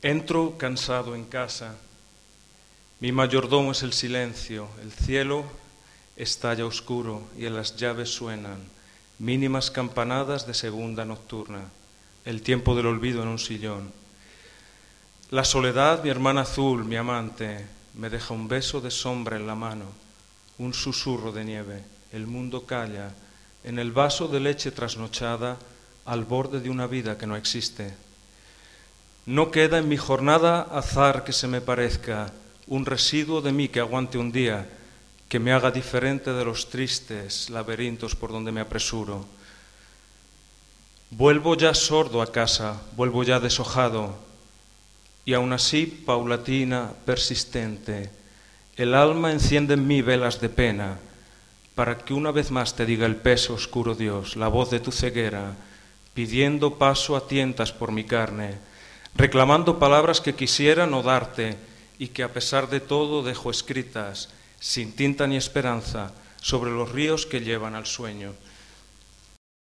Entro cansado en casa. Mi mayordomo es el silencio. El cielo está ya oscuro y en las llaves suenan mínimas campanadas de segunda nocturna. El tiempo del olvido en un sillón. La soledad, mi hermana azul, mi amante, me deja un beso de sombra en la mano, un susurro de nieve. El mundo calla en el vaso de leche trasnochada al borde de una vida que no existe. No queda en mi jornada azar que se me parezca, un residuo de mí que aguante un día, que me haga diferente de los tristes laberintos por donde me apresuro. Vuelvo ya sordo a casa, vuelvo ya deshojado, y aún así, paulatina, persistente, el alma enciende en mí velas de pena, para que una vez más te diga el peso oscuro Dios, la voz de tu ceguera, pidiendo paso a tientas por mi carne, reclamando palabras que quisiera no darte y que a pesar de todo dejo escritas, sin tinta ni esperanza, sobre los ríos que llevan al sueño.